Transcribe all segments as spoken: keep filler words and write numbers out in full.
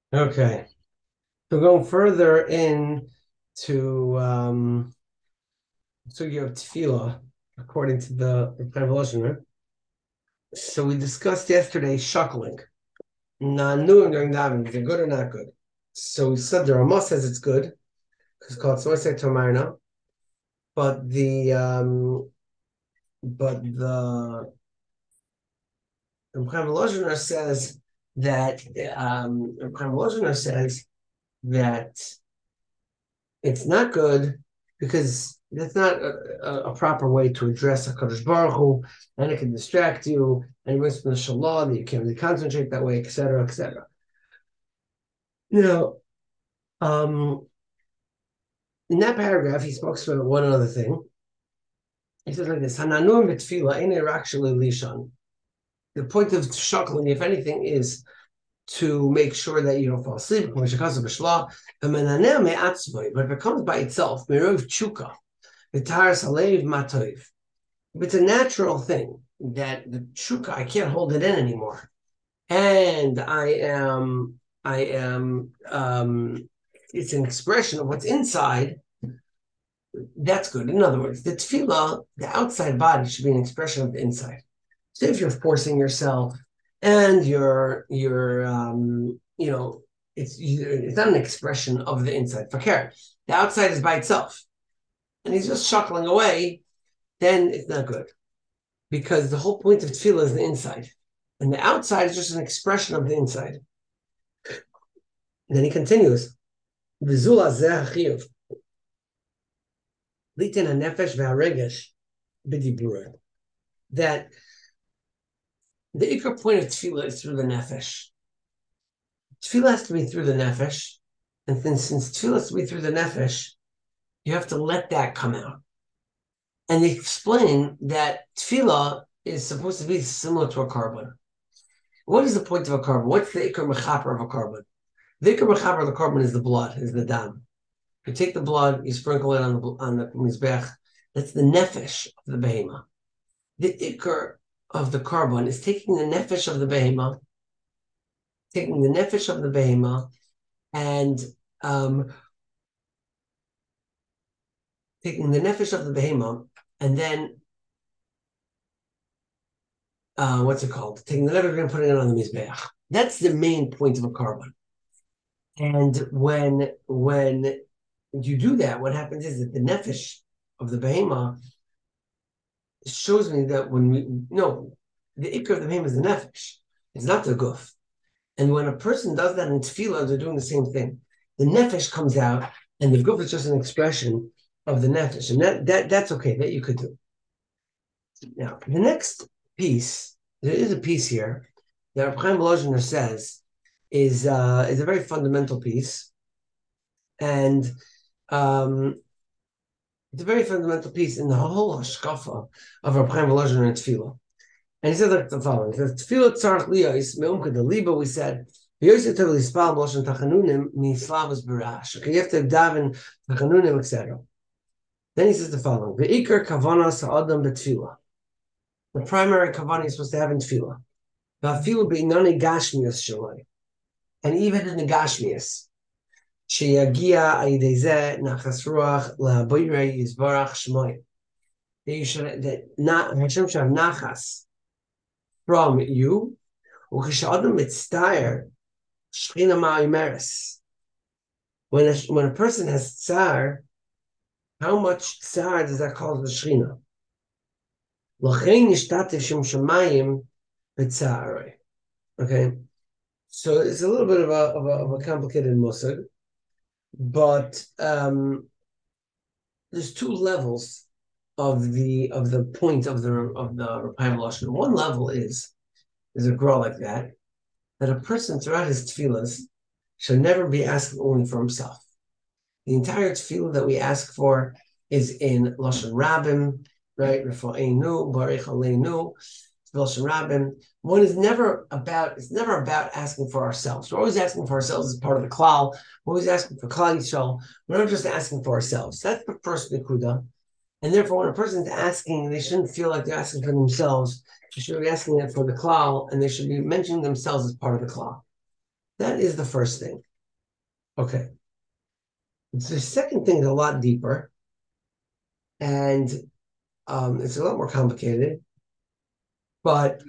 Okay. So going further in to um so you have tefillah, according to the Revolution. So we discussed yesterday shuckling. Nanu during davening, is it good or not good? So we said the Ramah says it's good because it's called Soisei Tomarna, but the um but the Revolution says that um Revolution says that it's not good because that's not a, a, proper way to address a Kadosh Baruch Hu, and it can distract you, and it brings from the Shalah that you can't really concentrate that way, et cetera, et cetera. You know, um, in that paragraph, he spoke about one other thing. He says like this: Hananur b'tefila ene rak lishan. The point of shuckling, if anything, is to make sure that you don't fall asleep. But if it comes by itself, mirov chuka, v'taras alev matoiv. It's a natural thing that the chuka, I can't hold it in anymore. And I am, I am, um, it's an expression of what's inside. That's good. In other words, the tefillah, the outside body should be an expression of the inside. So if you're forcing yourself and you're, you're, um, you know, it's, it's not an expression of the inside. Fakir, the outside is by itself. And he's just chuckling away, then it's not good. Because the whole point of tefillah is the inside, and the outside is just an expression of the inside. And then he continues, "V'zula zeh chiyuv litin hanefesh v'haregesh b'dibura." That the ikar point of tefillah is through the nefesh. Tefillah has to be through the nefesh, and then since tefillah has to be through the nefesh, you have to let that come out. And they explain that tefillah is supposed to be similar to a carbon. What is the point of a carbon? What's the ikar mechaper of a carbon? The ikar mechaper of the carbon is the blood, is the dam. You take the blood, you sprinkle it on the on the mizbech. That's the nefesh of the behema. The ikar of the carbon is taking the nefesh of the behema, taking the nefesh of the behema, and um, taking the nefesh of the behema, and then uh, what's it called? Taking the nefesh and putting it on the mizbech. That's the main point of a carbon. And when when you do that, what happens is that the nefesh of the behema shows me that when we no, the ikar of the behema is the nefesh. It's not the guf. And when a person does that in tefillah, they're doing the same thing. The nefesh comes out, and the guf is just an expression of the nefesh, and that, that that's okay. That you could do. Now, the next piece, there is a piece here that Reb Chaim Volozhiner says is uh, is a very fundamental piece, and um, it's a very fundamental piece in the whole hashkafa of Reb Chaim Volozhiner and tefillah. And he said like the following: "Tefillah tzarich liyos me'umkad the liba." We said, "V'yosef tev lispal b'loshen tachanunim mislavas barash." Okay, you have to daven tachanunim, et cetera. Then he says the following: "Ve'ikar kavanas ha'adam b'tefillah." The primary kavanah you're supposed to have in tefillah. Va'afilu be'inani gashmias shaloi, and even in the gashmias, sheyagia ayidei zeh nachas ruach la'boyrei yizbarach shmoi. That you should that not Hashem should have nachas from you. Ukishadam mitztayer shchina ma'imeres. When a, when a person has tsar, how much tsar does that cause the shchina? L'chein yishtatev shem shamayim b'tzarei. Okay, so it's a little bit of a of a, of a complicated musag, but um, there's two levels of the of the point of the of the Repayim Lashon. One level is is a grow like that, that a person throughout his tefillahs should never be asking only for himself. The entire tefillah that we ask for is in Lashon Rabim, right? Rafa'enu, Barich Aleinu, Lashon Rabim. One is never about, it's never about asking for ourselves. We're always asking for ourselves as part of the klal. We're always asking for klal yisrael. We're not just asking for ourselves. That's the first nekuda. And therefore, when a person's asking, they shouldn't feel like they're asking for themselves. They should be asking it for the klal, and they should be mentioning themselves as part of the klal. That is the first thing. Okay. The second thing is a lot deeper, and um, it's a lot more complicated. But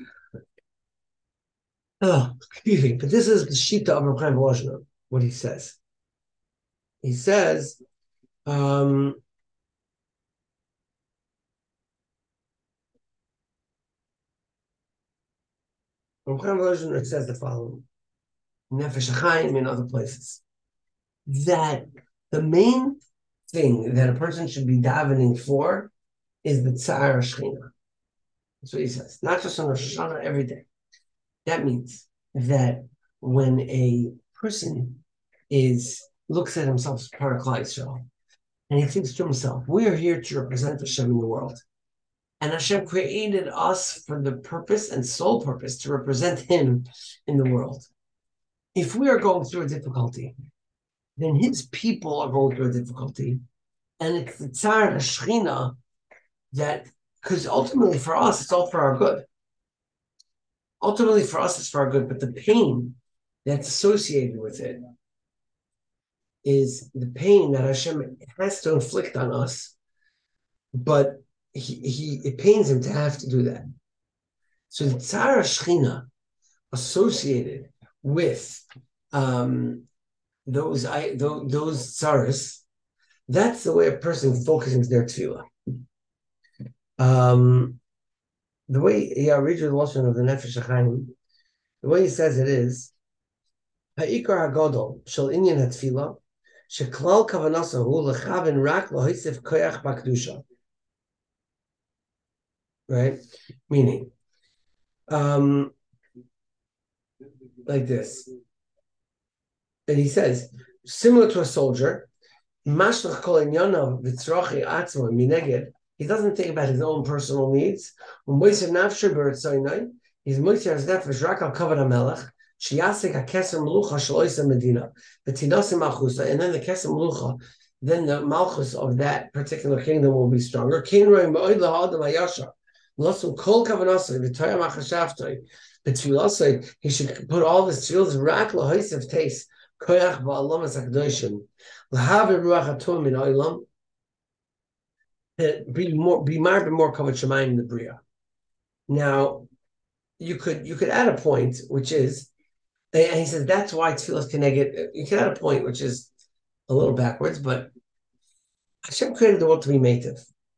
oh, excuse me. But this is the shita of Reb Chaim Volozhin, what he says. He says, um, Reb Chaim Volozhin says the following: Nefesh HaChaim in other places, that the main thing that a person should be davening for is the Tsar Shechina. That's what he says. Not just on Rosh Hashanah, every day. That means that when a person is looks at himself as part of Klal Yisrael, and he thinks to himself, we are here to represent Hashem in the world. And Hashem created us for the purpose and sole purpose to represent Him in the world. If we are going through a difficulty, then His people are going through a difficulty. And it's the Tsar Shechina that, because ultimately for us, it's all for our good. Ultimately for us, it's for our good, but the pain that's associated with it is the pain that Hashem has to inflict on us, but he, he it pains him to have to do that. So the Tsar Shechina associated with um, those I, those, those tsaras, that's the way a person focuses their tefillah. Um, the way, yeah, read the lesson of the Nefesh HaChaim, the way he says it is, Ha'ikar HaGodol shel inyan hatefillah sheklal kavanasahu lechaven rak lohisif koyach bakdusha. Right? Meaning, um, like this. And he says, similar to a soldier, he doesn't think about his own personal needs. He's moiser his nefesh rak al kavod hamelech sheyasek hakeser melucha shel oiseh medina v'tinasim malchusa, and then the keser melucha, then the malchus of that particular kingdom will be stronger. Kein roi me'od lahadam hayashar l'asum kol kavanasai v'toya machashavtoi b'tfilasai. He should put all his tefillos rak lahoisav taste koyach ba'alamas hakdoshim l'hav ruach hatum min oilam, be more be more more kavod shemayim in the bria. Now, you could you could add a point, which is, and he says that's why tefillah keneged. You can add a point, which is a little backwards, but Hashem created the world to be native.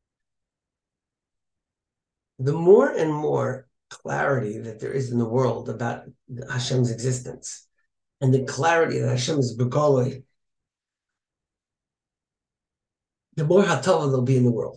The more and more clarity that there is in the world about Hashem's existence, and the clarity that Hashem is begoloi, the more hatava there'll be in the world.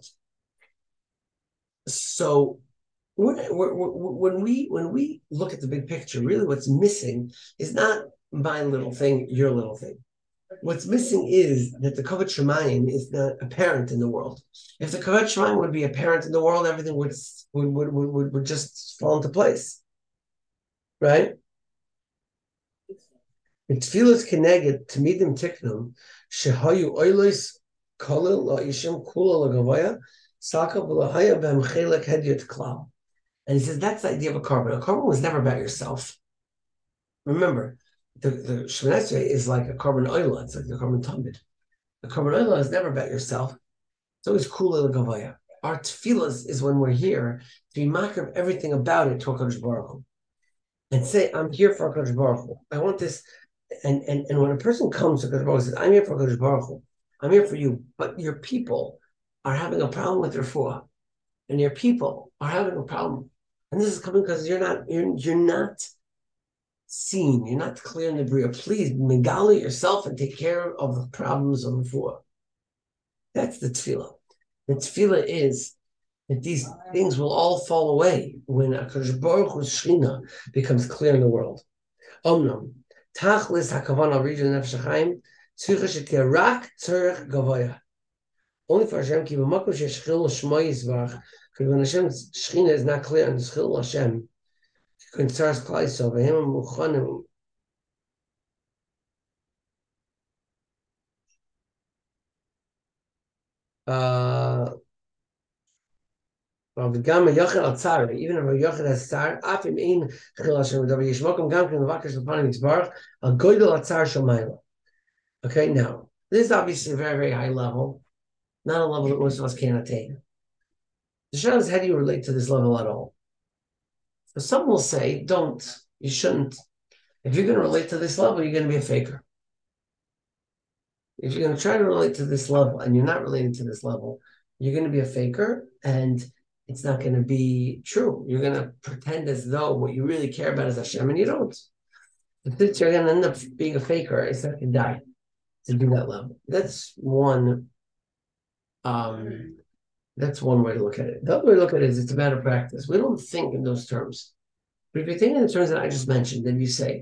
So when, when we when we look at the big picture, really what's missing is not my little thing, your little thing. What's missing is that the kavod shemayim is not apparent in the world. If the kavod shemayim would be apparent in the world, everything would would would would, would just fall into place, right? Tefillas keneged tamidim tiknum shehayu oilos kolel la'ishim kula lagavaya saka b'lahaya b'hem chelek hedyot klal. And he says that's the idea of a carbon. A carbon was never about yourself. Remember, the, the Shemoneh Esrei is like a carbon oil. It's like the carbon tamid. The carbon oil is never about yourself. It's always kula l'gavaya. Our tefillas is when we're here to be makar everything about it to HaKadosh Baruch Hu. And say, I'm here for HaKadosh Baruch Hu. I want this. And, and, and when a person comes to HaKadosh Baruch Hu and says, I'm here for HaKadosh Baruch Hu, I'm here for you, but your people are having a problem with their refuah, and your people are having a problem. And this is coming because you're not you're you're not seen, you're not clear in the bria. Please megala yourself and take care of the problems of refuah. That's the tefillah. The tefillah is that these things will all fall away when HaKadosh Baruch Hu's Shechina becomes clear in the world. Omnam tachlis hakavana region nefesh HaChaim tzricha shetia rak tzarich gavoya. Only for Hashem ki b'makom sheshchil l'shmo yisvach. Because when Hashem's Shechina is not clear and Shechil Hashem, concerns Klal Yisrael, v'hem muchanim. Uh, Well, the gamma yochid al tzar, even if a yochid has tzar, afim ein chil Hashem v'davar yishmokum gam ken levakesh l'panim yitzbarach al goydel al tzar shamayla. Okay, now this is obviously a very very high level, not a level that most of us can attain. The shayla is, how do you relate to this level at all? So some will say, don't, you shouldn't. If you're going to relate to this level, you're going to be a faker. If you're going to try to relate to this level and you're not relating to this level, you're going to be a faker, and it's not going to be true. You're going to pretend as though what you really care about is Hashem, and you don't. Since you're going to end up being a faker, it's not going to die to do that level. That's one. Um, that's one way to look at it. The other way to look at it is it's a matter of practice. We don't think in those terms. But if you think in the terms that I just mentioned, then you say,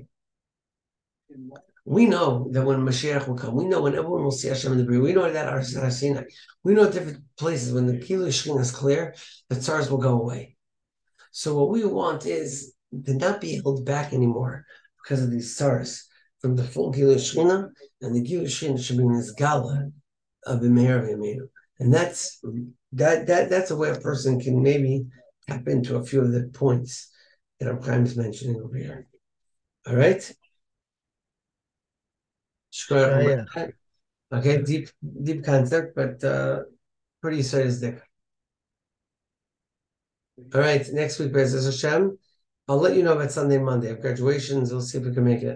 we know that when Mashiach will come, we know when everyone will see Hashem in the Bria, we know that our Sinai, we know at different places when the Kilu Shekhinah is clear, the tzars will go away. So what we want is to not be held back anymore because of these tzars from the full Kilu Shekhinah, and the Kilu Shekhinah should be in this gala of the Meir V'Yameinu. And that's that that that's a way a person can maybe tap into a few of the points that I'm kind of mentioning over here. All right. Uh, yeah. Okay, deep deep concept, but uh, pretty sadistic. All right, next week, Be'ez Hashem, I'll let you know about Sunday, Monday. I have graduations. We'll see if we can make it.